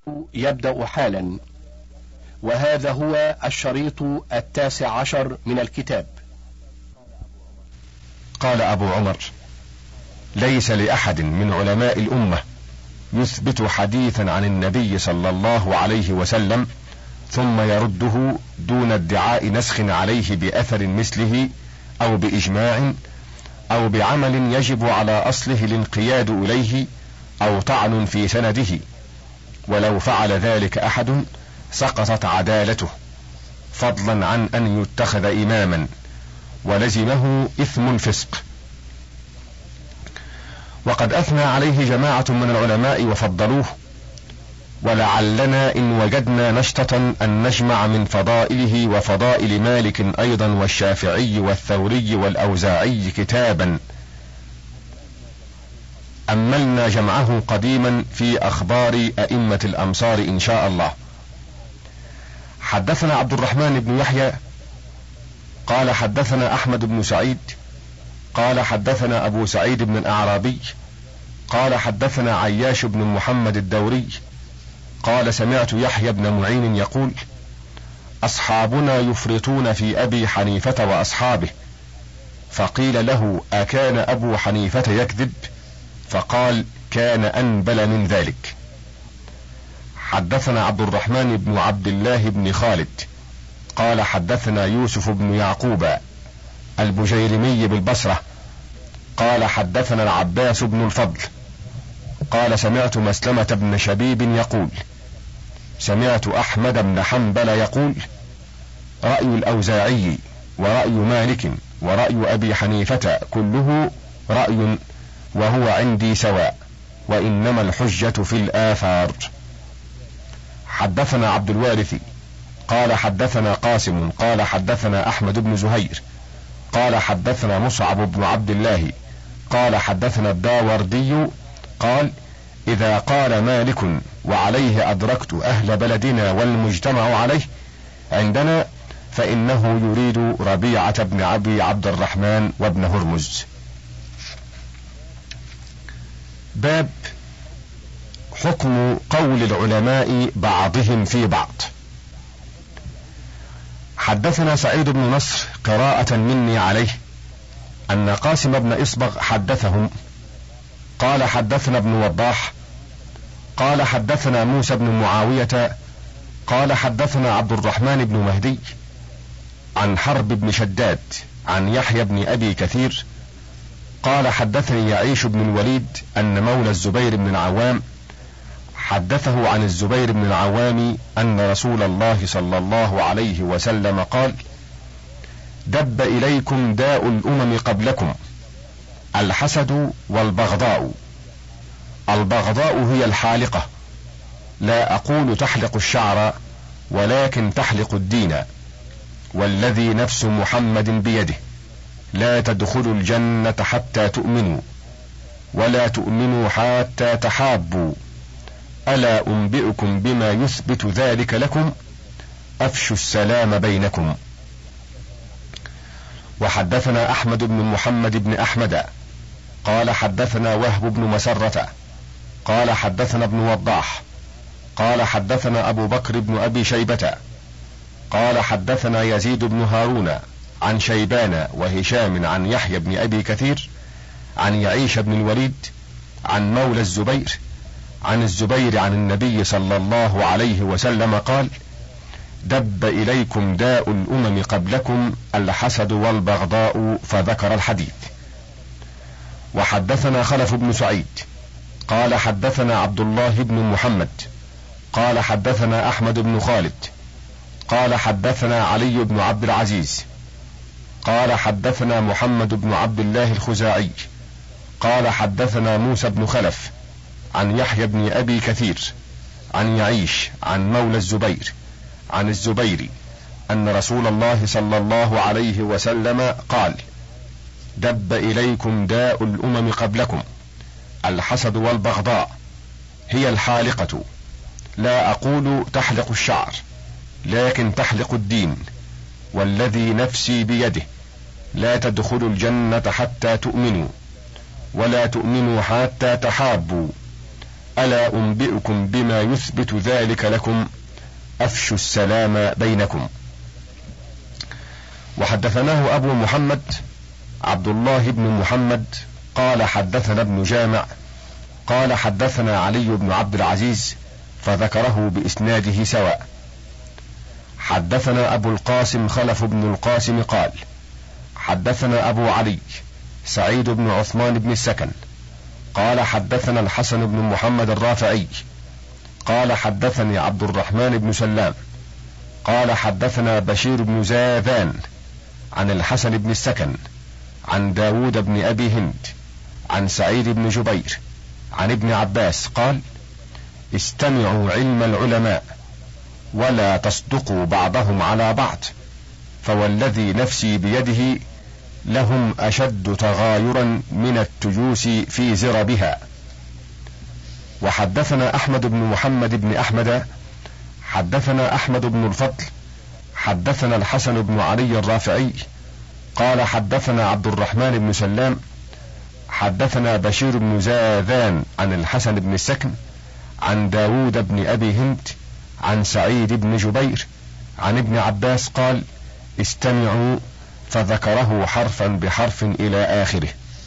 يبدأ حالا، وهذا هو الشريط 19 من الكتاب. قال أبو عمر: ليس لأحد من علماء الأمة يثبت حديثا عن النبي صلى الله عليه وسلم ثم يرده دون ادعاء نسخ عليه بأثر مثله أو بإجماع أو بعمل يجب على أصله الانقياد إليه أو طعن في سنده، ولو فعل ذلك أحد سقطت عدالته، فضلا عن أن يتخذ إماما، ولزمه إثم الفسق. وقد أثنى عليه جماعة من العلماء وفضلوه، ولعلنا إن وجدنا نشطة أن نجمع من فضائله وفضائل مالك أيضا والشافعي والثوري والأوزاعي كتابا أملنا جمعه قديما في أخبار أئمة الأمصار إن شاء الله. حدثنا عبد الرحمن بن يحيى قال حدثنا أحمد بن سعيد قال حدثنا أبو سعيد بن الأعرابي قال حدثنا عياش بن محمد الدوري قال سمعت يحيى بن معين يقول: أصحابنا يفرطون في أبي حنيفة وأصحابه. فقيل له: أكان أبو حنيفة يكذب؟ فقال: كان أنبل من ذلك. حدثنا عبد الرحمن بن عبد الله بن خالد قال حدثنا يوسف بن يعقوب البجيرمي بالبصرة قال حدثنا العباس بن الفضل قال سمعت مسلمة بن شبيب يقول: سمعت أحمد بن حنبل يقول: رأي الأوزاعي ورأي مالك ورأي أبي حنيفة كله رأي، وهو عندي سواء، وإنما الحجة في الآثار. حدثنا عبد الوارث قال حدثنا قاسم قال حدثنا أحمد بن زهير قال حدثنا مصعب بن عبد الله قال حدثنا الداوردي قال: إذا قال مالك وعليه أدركت أهل بلدنا والمجتمع عليه عندنا، فإنه يريد ربيعة بن أبي عبد الرحمن وابن هرمز. باب حكم قول العلماء بعضهم في بعض. حدثنا سعيد بن نصر قراءة مني عليه أن قاسم بن إصبغ حدثهم قال حدثنا ابن وضاح قال حدثنا موسى بن معاوية قال حدثنا عبد الرحمن بن مهدي عن حرب بن شداد عن يحيى بن أبي كثير قال حدثني يعيش بن الوليد أن مولى الزبير بن العوام حدثه عن الزبير بن العوام أن رسول الله صلى الله عليه وسلم قال: دب إليكم داء الأمم قبلكم، الحسد والبغضاء. البغضاء هي الحالقة، لا أقول تحلق الشعر ولكن تحلق الدين، والذي نفس محمد بيده لا تدخلوا الجنة حتى تؤمنوا، ولا تؤمنوا حتى تحابوا، ألا أنبئكم بما يثبت ذلك لكم؟ أفشوا السلام بينكم. وحدثنا أحمد بن محمد بن أحمد قال حدثنا وهب بن مسرة قال حدثنا ابن وضاح قال حدثنا أبو بكر بن أبي شيبة قال حدثنا يزيد بن هارون عن شيبان وهشام عن يحيى بن أبي كثير عن يعيش بن الوليد عن مولى الزبير عن الزبير عن النبي صلى الله عليه وسلم قال: دب إليكم داء الأمم قبلكم، الحسد والبغضاء، فذكر الحديث. وحدثنا خلف بن سعيد قال حدثنا عبد الله بن محمد قال حدثنا أحمد بن خالد قال حدثنا علي بن عبد العزيز قال حدثنا محمد بن عبد الله الخزاعي قال حدثنا موسى بن خلف عن يحيى بن أبي كثير عن يعيش عن مولى الزبير عن الزبير أن رسول الله صلى الله عليه وسلم قال: دب إليكم داء الأمم قبلكم، الحسد والبغضاء، هي الحالقة، لا أقول تحلق الشعر لكن تحلق الدين، والذي نفسي بيده لا تدخلوا الجنة حتى تؤمنوا، ولا تؤمنوا حتى تحابوا، ألا أنبئكم بما يثبت ذلك لكم؟ أفشوا السلام بينكم. وحدثناه أبو محمد عبد الله بن محمد قال حدثنا ابن جامع قال حدثنا علي بن عبد العزيز فذكره بإسناده سواء. حدثنا أبو القاسم خلف بن القاسم قال حدثنا أبو علي سعيد بن عثمان بن السكن قال حدثنا الحسن بن محمد الرافعي قال حدثني عبد الرحمن بن سلام قال حدثنا بشير بن زاذان عن الحسن بن السكن عن داود بن أبي هند عن سعيد بن جبير عن ابن عباس قال استمعوا علم العلماء ولا تصدقوا بعضهم على بعض، فوالذي نفسي بيده لهم أشد تغايرا من التيوس في زربها. وحدثنا أحمد بن محمد بن أحمد حدثنا أحمد بن الفضل حدثنا الحسن بن علي الرافعي قال حدثنا عبد الرحمن بن سلام حدثنا بشير بن زاذان عن الحسن بن السكن عن داود بن أبي هند عن سعيد بن جبير عن ابن عباس قال استمعوا، فذكره حرفا بحرف إلى آخره.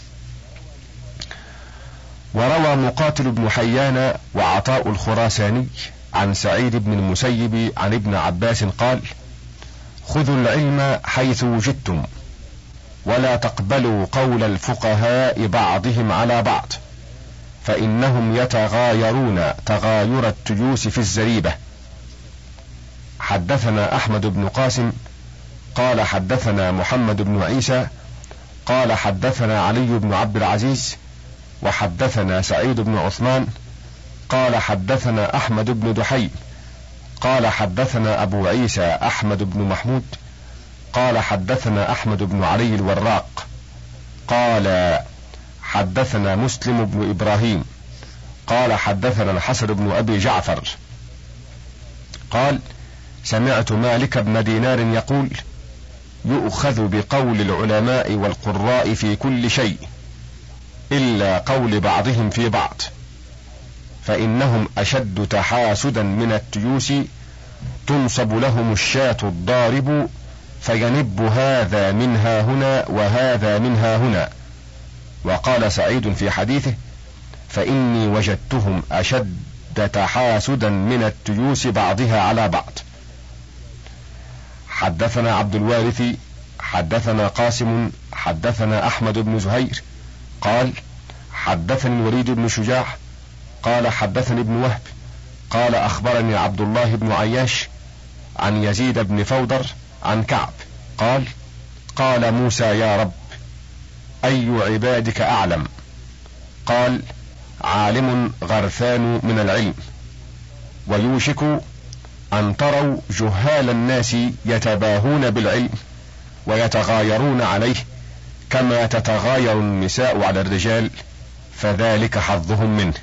وروى مقاتل بن حيان وعطاء الخراساني عن سعيد بن المسيب عن ابن عباس قال خذوا العلم حيث وجدتم ولا تقبلوا قول الفقهاء بعضهم على بعض، فإنهم يتغايرون تغاير التيوس في الزريبة. حدثنا أحمد بن قاسم قال حدثنا محمد بن عيسى قال حدثنا علي بن عبد العزيز وحدثنا سعيد بن عثمان قال حدثنا أحمد بن دحيم قال حدثنا أبو عيسى أحمد بن محمود قال حدثنا أحمد بن علي الوراق قال حدثنا مسلم بن إبراهيم قال حدثنا الحسن بن أبي جعفر قال سمعت مالك بن دينار يقول يؤخذ بقول العلماء والقراء في كل شيء إلا قول بعضهم في بعض، فإنهم أشد تحاسدا من التيوس تنصب لهم الشاة الضارب فينب هذا منها هنا وهذا منها هنا. وقال سعيد في حديثه فإني وجدتهم أشد تحاسدا من التيوس بعضها على بعض. حدثنا عبد الوارث حدثنا قاسم حدثنا أحمد بن زهير قال حدثني الوليد بن شجاع قال حدثني ابن وهب قال أخبرني عبد الله بن عياش عن يزيد بن فودر عن كعب قال قال موسى يا رب أي عبادك أعلم؟ قال عالم غرفان من العلم، ويوشك أن تروا جهال الناس يتباهون بالعلم ويتغايرون عليه كما تتغاير النساء على الرجال، فذلك حظهم منه.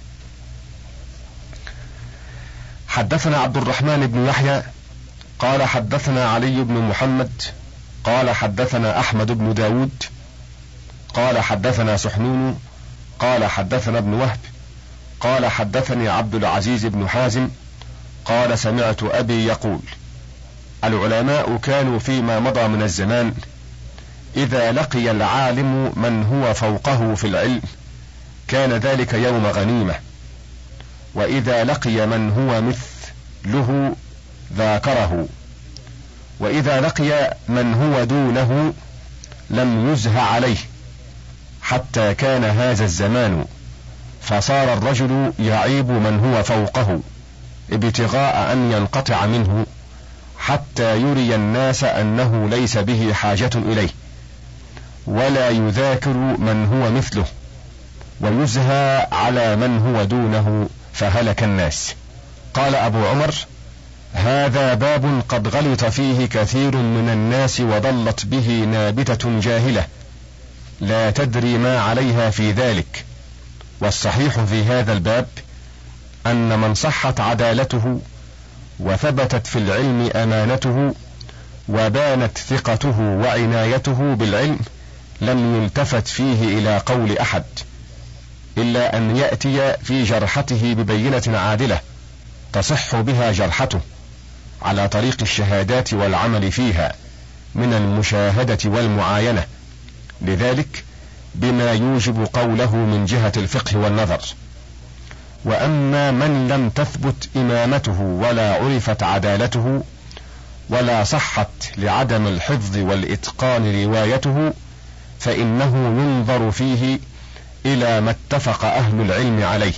حدثنا عبد الرحمن بن يحيى قال حدثنا علي بن محمد قال حدثنا أحمد بن داود قال حدثنا سحنون قال حدثنا ابن وهب قال حدثني عبد العزيز بن حازم قال سمعت أبي يقول العلماء كانوا فيما مضى من الزمان إذا لقي العالم من هو فوقه في العلم كان ذلك يوم غنيمة، وإذا لقي من هو مثله ذاكره، وإذا لقي من هو دونه لم يزه عليه، حتى كان هذا الزمان فصار الرجل يعيب من هو فوقه ابتغاء أن ينقطع منه حتى يري الناس أنه ليس به حاجة إليه، ولا يذاكر من هو مثله ويزهى على من هو دونه فهلك الناس. قال أبو عمر هذا باب قد غلط فيه كثير من الناس وضلت به نابتة جاهلة لا تدري ما عليها في ذلك، والصحيح في هذا الباب أن من صحت عدالته وثبتت في العلم أمانته وبانت ثقته وعنايته بالعلم لم يلتفت فيه إلى قول أحد، إلا أن يأتي في جرحته ببينة عادلة تصح بها جرحته على طريق الشهادات والعمل فيها من المشاهدة والمعاينة، لذلك بما يوجب قوله من جهة الفقه والنظر. وأما من لم تثبت إمامته ولا عرفت عدالته ولا صحت لعدم الحفظ والإتقان روايته، فإنه ينظر فيه إلى ما اتفق أهل العلم عليه،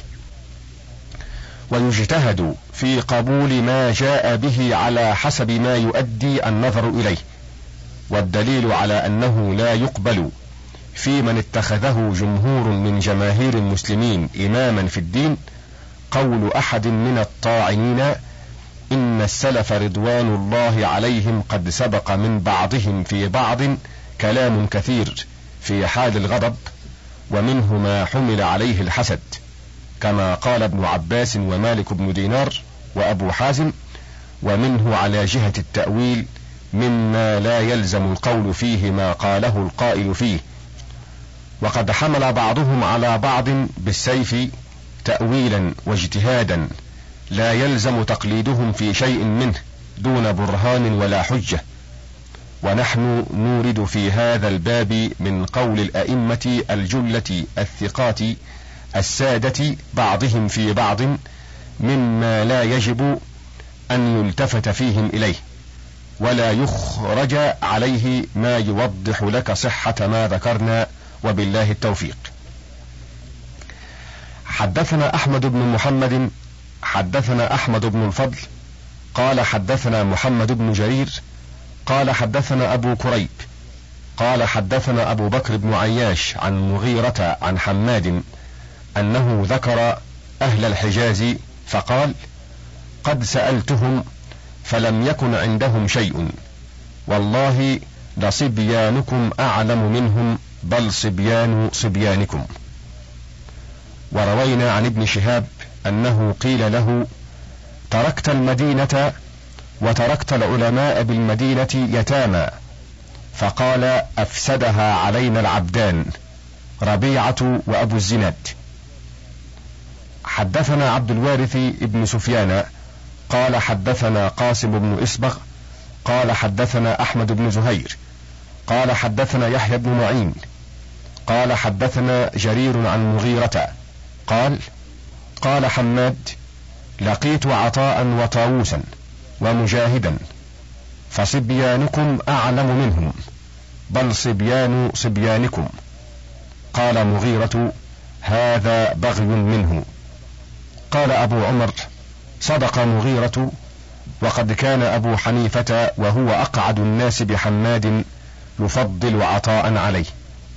ويجتهد في قبول ما جاء به على حسب ما يؤدي النظر إليه. والدليل على أنه لا يقبل في من اتخذه جمهور من جماهير المسلمين إماما في الدين قول أحد من الطاعنين: إن السلف رضوان الله عليهم قد سبق من بعضهم في بعض كلام كثير في حال الغضب، ومنه ما حمل عليه الحسد، كما قال ابن عباس ومالك بن دينار وأبو حازم، ومنه على جهة التأويل مما لا يلزم القول فيه ما قاله القائل فيه. وقد حمل بعضهم على بعض بالسيف تأويلا واجتهادا لا يلزم تقليدهم في شيء منه دون برهان ولا حجة. ونحن نورد في هذا الباب من قول الأئمة الجلة الثقات السادة بعضهم في بعض مما لا يجب أن يلتفت فيهم إليه، ولا يخرج عليه ما يوضح لك صحة ما ذكرنا، وبالله التوفيق. حدثنا أحمد بن محمد حدثنا أحمد بن الفضل قال حدثنا محمد بن جرير قال حدثنا أبو كريب قال حدثنا أبو بكر بن عياش عن مغيرة عن حماد أنه ذكر أهل الحجاز فقال: قد سألتهم فلم يكن عندهم شيء، والله لصبيانكم أعلم منهم، بل صبيان صبيانكم. وروينا عن ابن شهاب أنه قيل له: تركت المدينة وتركت العلماء بالمدينة يتامى، فقال: أفسدها علينا العبدان ربيعة وأبو الزناد. حدثنا عبد الوارث ابن سفيان قال حدثنا قاسم بن إسبغ قال حدثنا أحمد بن زهير قال حدثنا يحيى بن معين قال حدثنا جرير عن مغيرة قال: قال حماد: لقيت عطاء وطاووسا ومجاهدا، فصبيانكم أعلم منهم، بل صبيان صبيانكم. قال مغيرة: هذا بغي منه. قال أبو عمر: صدق مغيرة، وقد كان أبو حنيفة وهو أقعد الناس بحماد يفضل عطاء عليه.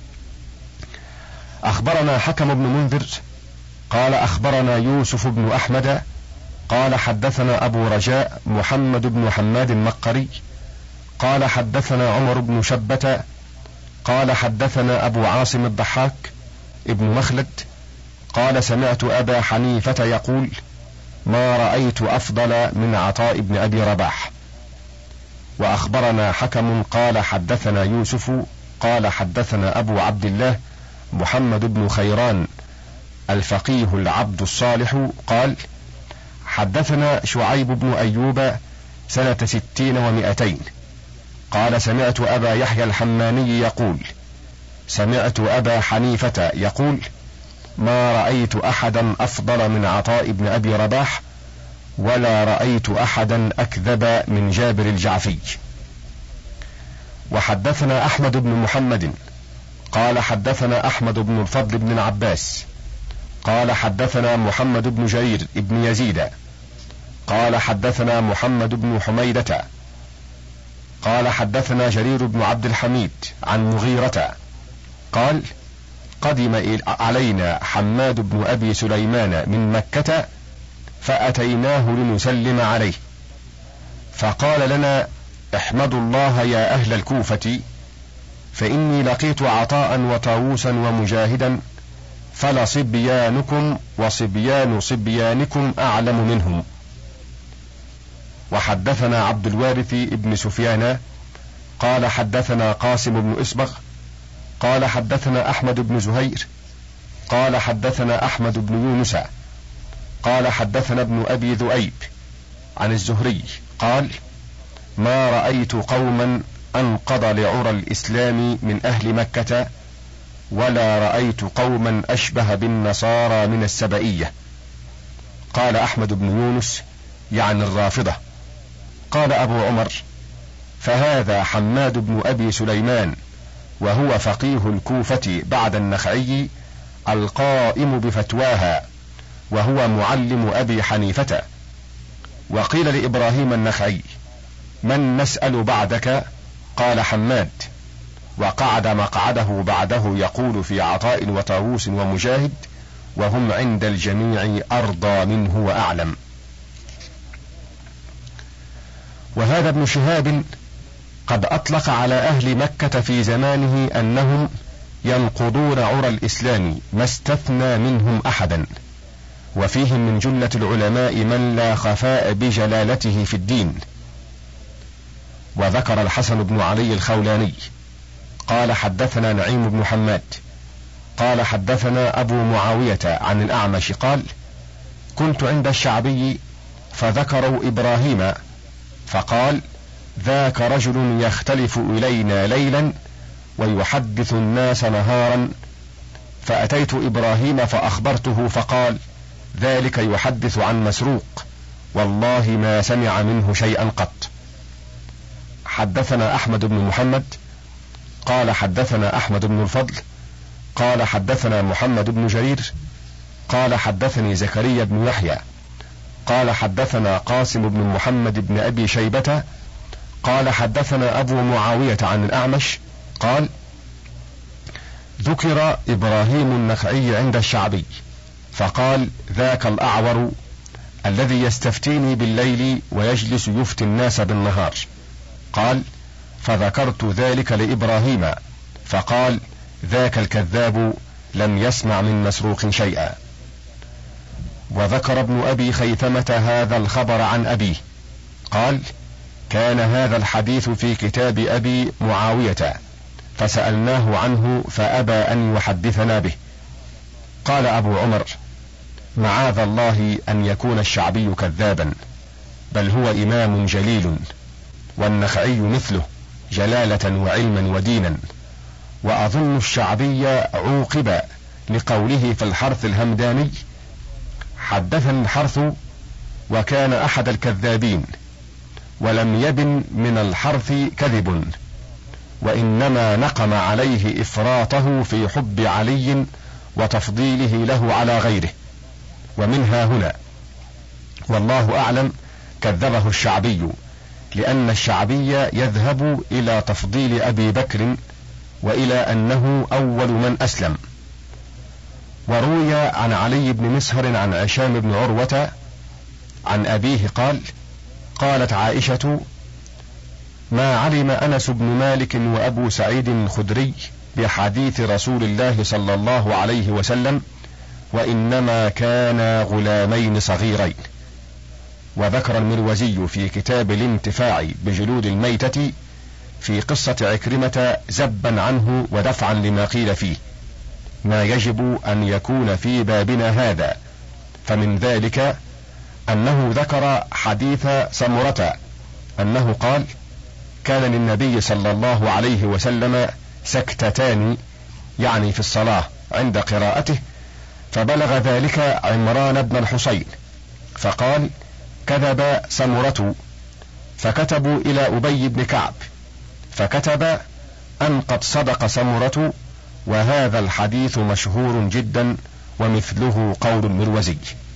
أخبرنا حكم بن منذر قال أخبرنا يوسف بن أحمد قال حدثنا أبو رجاء محمد بن حماد المقري قال حدثنا عمر بن شبة قال حدثنا أبو عاصم الضحاك ابن مخلد قال: سمعت أبا حنيفة يقول: ما رأيت أفضل من عطاء بن أبي رباح. وأخبرنا حكم قال حدثنا يوسف قال حدثنا أبو عبد الله محمد بن خيران الفقيه العبد الصالح قال: حدثنا شعيب بن أيوب سنة 60 و200 قال: سمعت أبا يحيى الحماني يقول: سمعت أبا حنيفة يقول: ما رأيت أحدا أفضل من عطاء بن أبي رباح، ولا رأيت أحدا أكذب من جابر الجعفي. وحدثنا أحمد بن محمد قال حدثنا أحمد بن الفضل بن العباس قال حدثنا محمد بن جرير بن يزيد قال حدثنا محمد بن حميدة قال حدثنا جرير بن عبد الحميد عن مغيرة قال: قدم علينا حماد بن أبي سليمان من مكة، فأتيناه لنسلم عليه، فقال لنا: احمدوا الله يا أهل الكوفة، فإني لقيت عطاء وطاووسا ومجاهدا، فلصبيانكم وصبيان صبيانكم أعلم منهم. وحدثنا عبد الوارث ابن سفيان قال حدثنا قاسم بن إسبغ قال حدثنا أحمد بن زهير قال حدثنا أحمد بن يونس قال حدثنا ابن أبي ذؤيب عن الزهري قال: ما رأيت قوما أنقض لعرى الإسلام من أهل مكة، ولا رأيت قوما أشبه بالنصارى من السبئية. قال أحمد بن يونس يعني الرافضة. قال أبو عمر: فهذا حماد بن أبي سليمان، وهو فقيه الكوفة بعد النخعي القائم بفتواها، وهو معلم أبي حنيفة. وقيل لإبراهيم النخعي: من نسأل بعدك؟ قال: حماد. وقعد مقعده بعده يقول في عطاء وطاووس ومجاهد، وهم عند الجميع أرضى منه وأعلم. وهذا ابن شهاب قد أطلق على أهل مكة في زمانه أنهم ينقضون عرى الإسلام، ما استثنى منهم أحدا، وفيهم من جلة العلماء من لا خفاء بجلالته في الدين. وذكر الحسن بن علي الخولاني قال: حدثنا نعيم بن حماد قال: حدثنا أبو معاوية عن الأعمش قال: كنت عند الشعبي فذكروا إبراهيم، فقال: ذاك رجل يختلف إلينا ليلا ويحدث الناس نهارا. فأتيت إبراهيم فأخبرته، فقال: ذلك يحدث عن مسروق، والله ما سمع منه شيئا قط. حدثنا أحمد بن محمد قال: حدثنا أحمد بن الفضل قال: حدثنا محمد بن جرير قال: حدثني زكريا بن يحيى قال: حدثنا قاسم بن محمد بن أبي شيبة قال: حدثنا أبو معاوية عن الأعمش قال: ذكر إبراهيم النخعي عند الشعبي، فقال: ذاك الأعور الذي يستفتيني بالليل ويجلس يفتي الناس بالنهار. قال: فذكرت ذلك لإبراهيم، فقال: ذاك الكذاب لم يسمع من مسروق شيئا. وذكر ابن أبي خيثمة هذا الخبر عن أبيه قال: كان هذا الحديث في كتاب أبي معاوية، فسألناه عنه فأبى أن يحدثنا به. قال أبو عمر: معاذ الله أن يكون الشعبي كذابا، بل هو إمام جليل، والنخعي مثله جلالة وعلما ودينا. وأظن الشعبي عوقب لقوله في الحرث الهمداني: حدثني الحرث وكان أحد الكذابين، ولم يبن من الحرث كذب، وإنما نقم عليه إفراطه في حب علي وتفضيله له على غيره. ومنها هنا والله أعلم كذبه الشعبي، لأن الشعبي يذهب إلى تفضيل أبي بكر وإلى أنه أول من أسلم. وروي عن علي بن مسهر عن هشام بن عروة عن أبيه قال: قالت عائشة: ما علم أنس بن مالك وأبو سعيد الخدري بحديث رسول الله صلى الله عليه وسلم، وإنما كانا غلامين صغيرين. وذكر المروزي في كتاب الانتفاع بجلود الميتة في قصة عكرمة زبا عنه ودفعا لما قيل فيه ما يجب أن يكون في بابنا هذا. فمن ذلك أنه ذكر حديث سمرة أنه قال: كان للنبي صلى الله عليه وسلم سكتتان، يعني في الصلاة عند قراءته، فبلغ ذلك عمران بن الحصين فقال: كذب سمرة. فكتبوا إلى أبي بن كعب فكتب أن قد صدق سمرة، وهذا الحديث مشهور جدا، ومثله قول المروزي.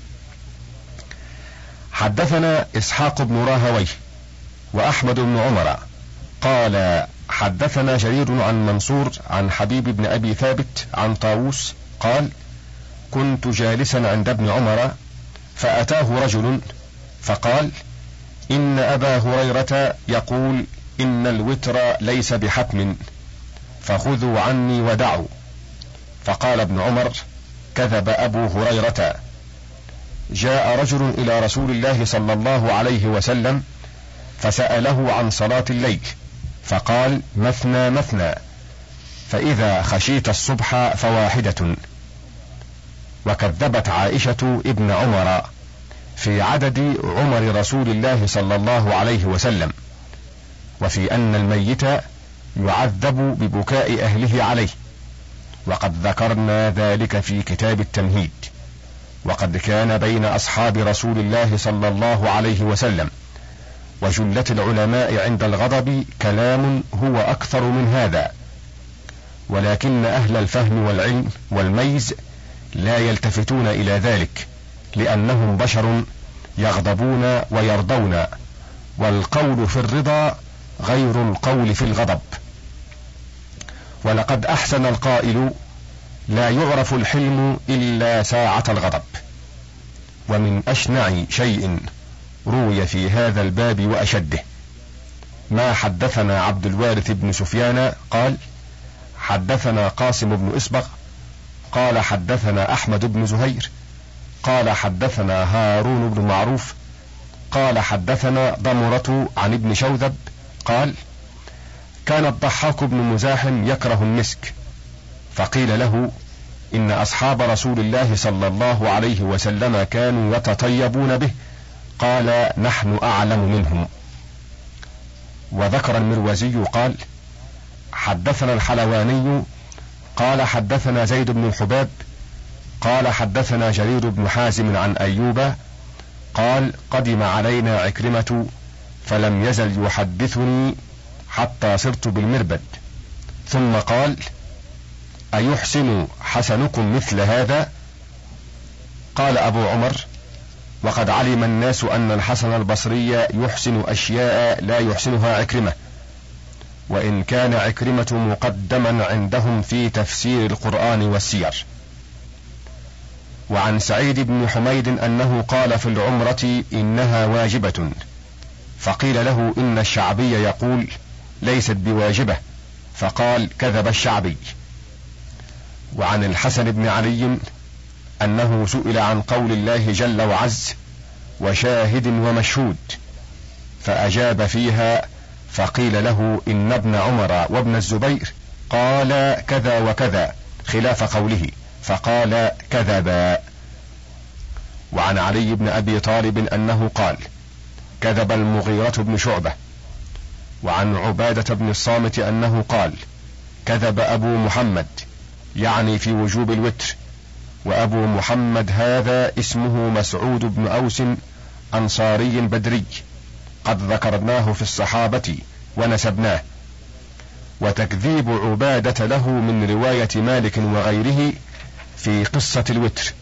حدثنا إسحاق بن راهويه وأحمد بن عمر قال: حدثنا جرير عن منصور عن حبيب بن أبي ثابت عن طاووس قال: كنت جالسا عند ابن عمر فأتاه رجل فقال: إن أبا هريرة يقول إن الوتر ليس بحتم، فخذوا عني ودعوا. فقال ابن عمر: كذب أبو هريرة. جاء رجل إلى رسول الله صلى الله عليه وسلم فسأله عن صلاة الليل، فقال: مثنى مثنى، فإذا خشيت الصبح فواحدة. وكذبت عائشة ابن عمر في عدد عمر رسول الله صلى الله عليه وسلم، وفي أن الميت يعذب ببكاء أهله عليه، وقد ذكرنا ذلك في كتاب التمهيد. وقد كان بين أصحاب رسول الله صلى الله عليه وسلم وجلة العلماء عند الغضب كلام هو أكثر من هذا، ولكن أهل الفهم والعلم والميز لا يلتفتون إلى ذلك، لأنهم بشر يغضبون ويرضون، والقول في الرضا غير القول في الغضب. ولقد أحسن القائل: لا يعرف الحلم إلا ساعة الغضب. ومن أشنع شيء روي في هذا الباب وأشده ما حدثنا عبد الوارث بن سفيان قال: حدثنا قاسم بن إسبغ قال حدثنا أحمد بن زهير قال حدثنا هارون بن معروف قال حدثنا ضمرة عن ابن شوذب قال: كان الضحاك بن مزاحم يكره المسك، فقيل له: إن أصحاب رسول الله صلى الله عليه وسلم كانوا يتطيبون به، قال: نحن أعلم منهم. وذكر المروزي قال: حدثنا الحلواني قال حدثنا زيد بن الحباب قال حدثنا جرير بن حازم عن أيوب قال: قدم علينا عكرمة فلم يزل يحدثني حتى صرت بالمربد، ثم قال: أيحسن حسنكم مثل هذا؟ قال أبو عمر: وقد علم الناس أن الحسن البصري يحسن أشياء لا يحسنها عكرمة، وإن كان عكرمة مقدما عندهم في تفسير القرآن والسير. وعن سعيد بن حميد أنه قال في العمرة: إنها واجبة، فقيل له: إن الشعبي يقول ليست بواجبة، فقال: كذب الشعبي. وعن الحسن بن علي أنه سئل عن قول الله جل وعز: وشاهد ومشهود، فأجاب فيها، فقيل له: إن ابن عمر وابن الزبير قال كذا وكذا خلاف قوله، فقال: كذبا. وعن علي بن أبي طالب أنه قال: كذب المغيرة بن شعبة. وعن عبادة بن الصامت أنه قال: كذب أبو محمد، يعني في وجوب الوتر. وأبو محمد هذا اسمه مسعود بن أوس، أنصاري بدري، قد ذكرناه في الصحابة ونسبناه. وتكذيب عبادة له من رواية مالك وغيره في قصة الوتر.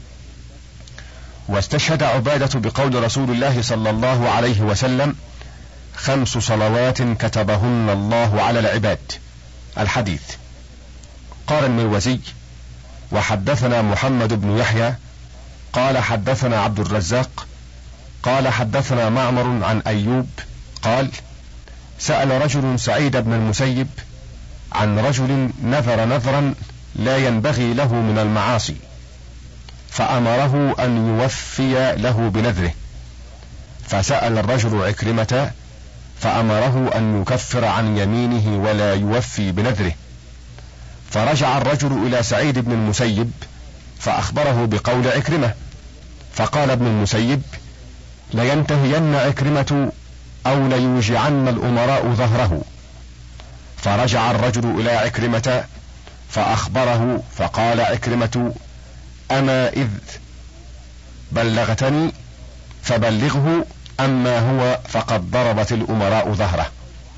واستشهد عبادة بقول رسول الله صلى الله عليه وسلم: 5 صلوات كتبهن الله على العباد، الحديث. قال المروزي: وحدثنا محمد بن يحيى قال حدثنا عبد الرزاق قال حدثنا معمر عن أيوب قال: سأل رجل سعيد بن المسيب عن رجل نذر نذرا لا ينبغي له من المعاصي، فأمره أن يوفي له بنذره، فسأل الرجل عكرمة فأمره أن يكفر عن يمينه ولا يوفي بنذره. فرجع الرجل إلى سعيد بن المسيب فأخبره بقول عكرمة، فقال ابن المسيب: لينتهين عكرمة أو ليوجعن الأمراء ظهره. فرجع الرجل إلى عكرمة فأخبره، فقال عكرمة: أما إذ بلغتني فبلغه، أما هو فقد ضربت الأمراء ظهره.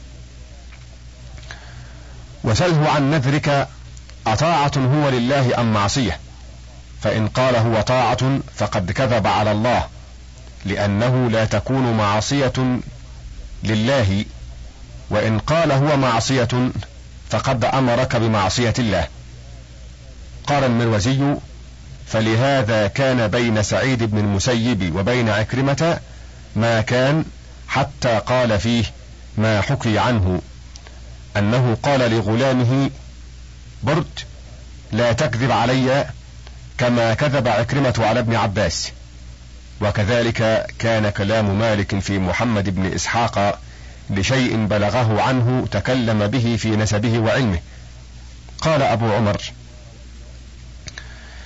وسله عن نذرك أطاعة هو لله أم معصية؟ فإن قال هو طاعة فقد كذب على الله، لأنه لا تكون معصية لله، وإن قال هو معصية فقد أمرك بمعصية الله. قال المروزي: فلهذا كان بين سعيد بن المسيب وبين عكرمة ما كان، حتى قال فيه ما حكي عنه أنه قال لغلامه برد: لا تكذب علي كما كذب عكرمة على ابن عباس. وكذلك كان كلام مالك في محمد بن إسحاق لشيء بلغه عنه تكلم به في نسبه وعلمه. قال أبو عمر: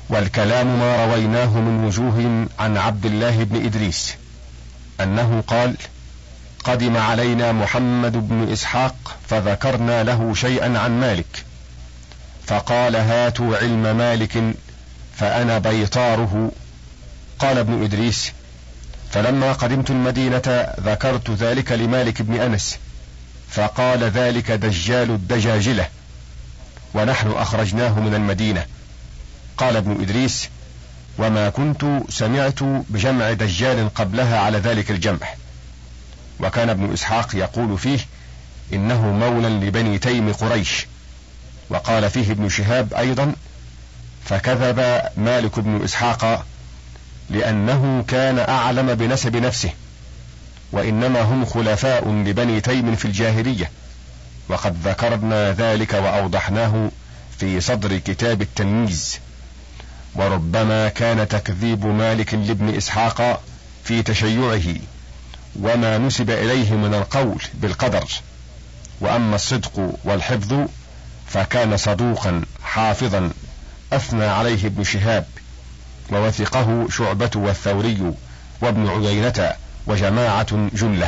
والكلام ما رويناه من وجوه عن عبد الله بن إدريس أنه قال: قدم علينا محمد بن إسحاق فذكرنا له شيئا عن مالك، فقال: هاتوا علم مالك فأنا بيطاره. قال ابن إدريس: فلما قدمت المدينة ذكرت ذلك لمالك بن أنس، فقال: ذلك دجال الدجاجلة، ونحن أخرجناه من المدينة. قال ابن إدريس: وما كنت سمعت بجمع دجال قبلها على ذلك الجمع. وكان ابن إسحاق يقول فيه إنه مولى لبني تيم قريش. وقال فيه ابن شهاب أيضا: فكذب مالك بن إسحاق لأنه كان أعلم بنسب نفسه، وإنما هم خلفاء لبني تيم في الجاهلية، وقد ذكرنا ذلك وأوضحناه في صدر كتاب التمييز. وربما كان تكذيب مالك لابن إسحاق في تشيعه وما نسب إليه من القول بالقدر، وأما الصدق والحفظ فكان صدوقا حافظا أثنى عليه ابن شهاب، ووثقه شعبة والثوري وابن عيينة وجماعة جلة.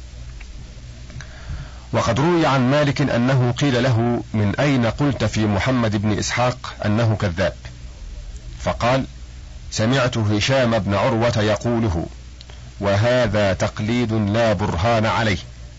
وقد روي عن مالك أنه قيل له: من أين قلت في محمد بن إسحاق أنه كذاب؟ فقال: سمعت هشام بن عروة يقوله، وهذا تقليد لا برهان عليه.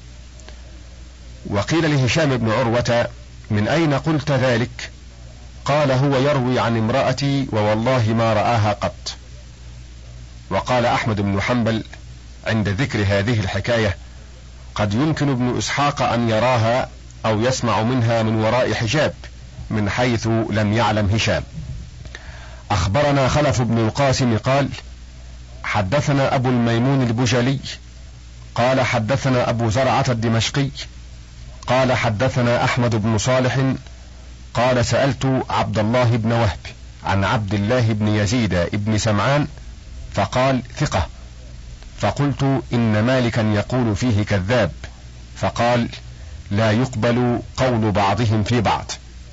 وقيل لهشام بن عروة: من أين قلت ذلك؟ قال: هو يروي عن امرأتي ووالله ما رآها قط. وقال أحمد بن حنبل عند ذكر هذه الحكاية: قد يمكن ابن إسحاق أن يراها أو يسمع منها من وراء حجاب من حيث لم يعلم هشام. أخبرنا خلف بن القاسم قال: حدثنا أبو الميمون البجلي قال حدثنا أبو زرعة الدمشقي قال حدثنا أحمد بن صالح قال: سألت عبد الله بن وهب عن عبد الله بن يزيد بن سمعان فقال: ثقة. فقلت: إن مالكا يقول فيه كذاب. فقال: لا يقبل قول بعضهم في بعض.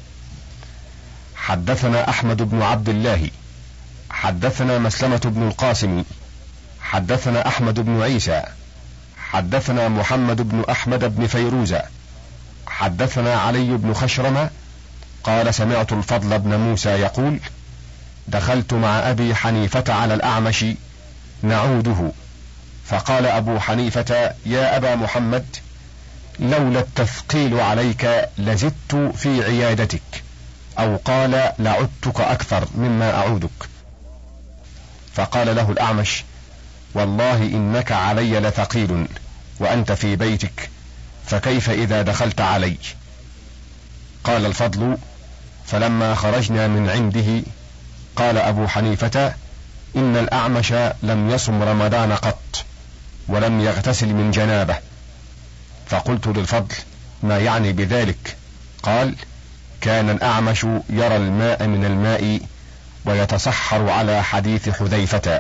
حدثنا أحمد بن عبد الله حدثنا مسلمة بن القاسم حدثنا أحمد بن عيسى حدثنا محمد بن أحمد بن فيروز حدثنا علي بن خشرم قال: سمعت الفضل بن موسى يقول: دخلت مع أبي حنيفة على الأعمش نعوده، فقال أبو حنيفة: يا أبا محمد، لولا التثقيل عليك لزدت في عيادتك، أو قال: لعدتك أكثر مما أعودك. فقال له الأعمش: والله إنك علي لثقيل وأنت في بيتك، فكيف إذا دخلت علي؟ قال الفضل: فلما خرجنا من عنده قال أبو حنيفة: إن الأعمش لم يصم رمضان قط ولم يغتسل من جنابه. فقلت للفضل: ما يعني بذلك؟ قال: كان الأعمش يرى الماء من الماء ويتصحر على حديث حذيفة.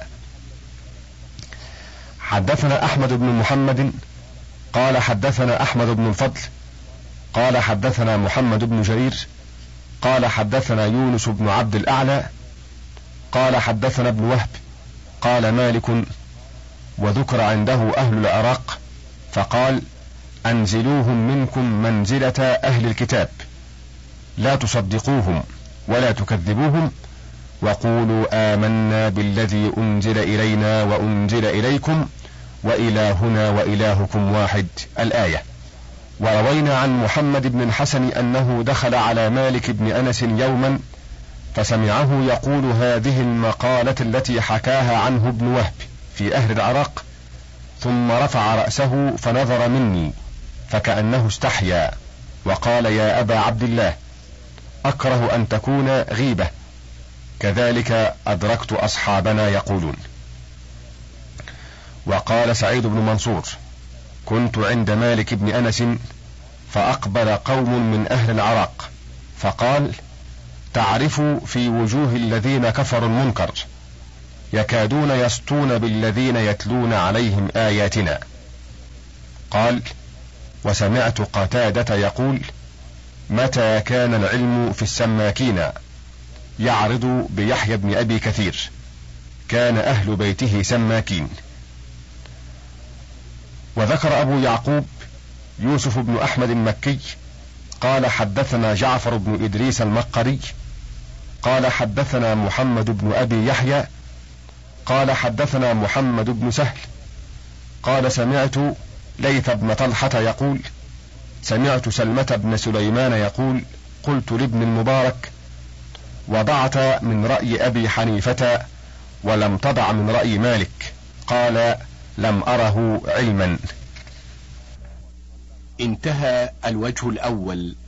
حدثنا أحمد بن محمد قال حدثنا أحمد بن الفضل قال حدثنا محمد بن جرير قال حدثنا يونس بن عبد الأعلى قال حدثنا ابن وهب قال: مالك وذكر عنده أهل العراق فقال: أنزلوهم منكم منزلة أهل الكتاب، لا تصدقوهم ولا تكذبوهم، وقولوا آمنا بالذي أنزل إلينا وأنزل إليكم وإلهنا وإلهكم واحد. الآية. وروينا عن محمد بن الحسن أنه دخل على مالك بن أنس يوما فسمعه يقول هذه المقالة التي حكاها عنه ابن وهب في أهل العراق، ثم رفع رأسه فنظر مني فكأنه استحيا وقال: يا أبا عبد الله، أكره أن تكون غيبة، كذلك أدركت أصحابنا يقولون. وقال سعيد بن منصور: كنت عند مالك بن أنس فأقبل قوم من أهل العراق فقال: تعرف في وجوه الذين كفروا المنكر، يكادون يسطون بالذين يتلون عليهم آياتنا. قال: وسمعت قتادة يقول: متى كان العلم في السماكين؟ يعرض بيحيى بن أبي كثير، كان أهل بيته سماكين. وذكر أبو يعقوب يوسف بن أحمد المكي قال حدثنا جعفر بن إدريس المقري قال حدثنا محمد بن أبي يحيى قال حدثنا محمد بن سهل قال سمعت ليث بن طلحة يقول سمعت سلمة بن سليمان يقول قلت لابن المبارك وضعت من رأي أبي حنيفة ولم تضع من رأي مالك، قال لم أره علما. انتهى الوجه الأول